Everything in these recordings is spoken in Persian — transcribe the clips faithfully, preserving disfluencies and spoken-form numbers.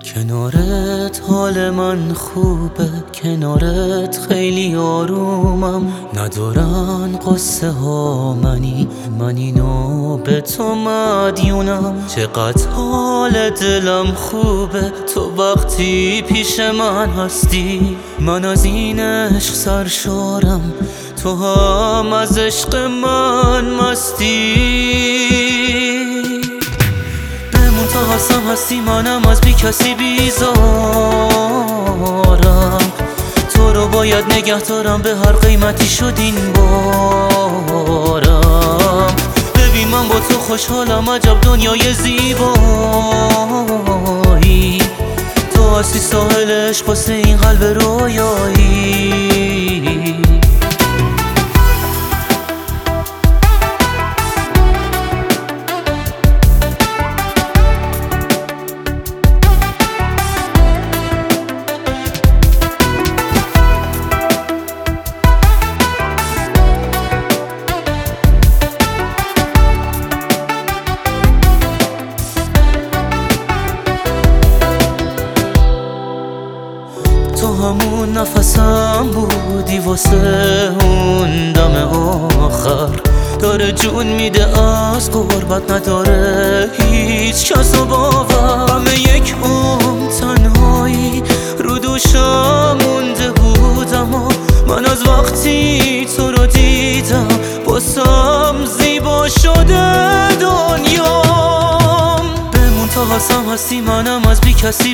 کنارت حال من خوبه، کنارت خیلی آرومم. ندارن قصه ها منی، من اینو به تو مدیونم. چقدر حال دلم خوبه تو وقتی پیش من هستی. من از این عشق سرشارم، تو هم از عشق من مستی. تا هستم هستی، منم از بی کسی بیزارم. تو رو باید نگه دارم، به هر قیمتی شد این بارم. ببین من با تو خوشحالم، عجب دنیای زیبایی. تو هستی ساحل عشق واسه این قلب رویایی. تو همون نفسم بودی واسه اون دم آخر. داره جون میده از غربت، نداره هیچ کس و باور. همه یک عمر تنهایی رو دوشم مونده بودم و من از وقتی تو رو دیدم باسم زیبا شده دنیام. بمون تا هستم هستی، منم از بی کسی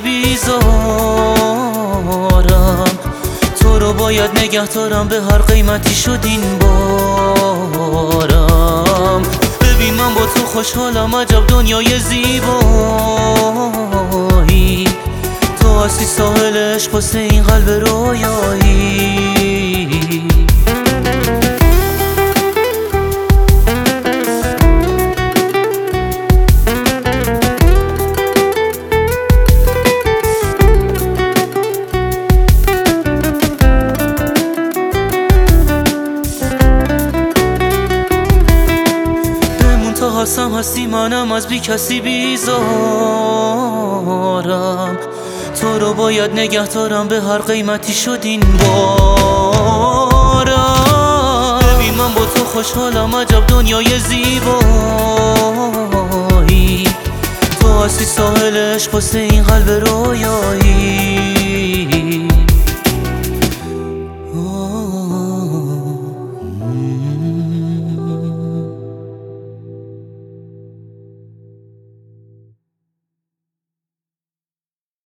بیزارم. تو رو باید نگه دارم، به هر قیمتی شد این بارم. ببین من با تو خوشحالم، عجب دنیای زیبایی. تو هستی ساحل عشق واسه این قلب رویایی. هستم هستی، منم از بی کسی بیزارم. تو رو باید نگه دارم، به هر قیمتی شد این بارم. ببین من با تو خوشحالم، عجب دنیای زیبایی. تو هستی ساحل عشق واسه این قلب رویایی.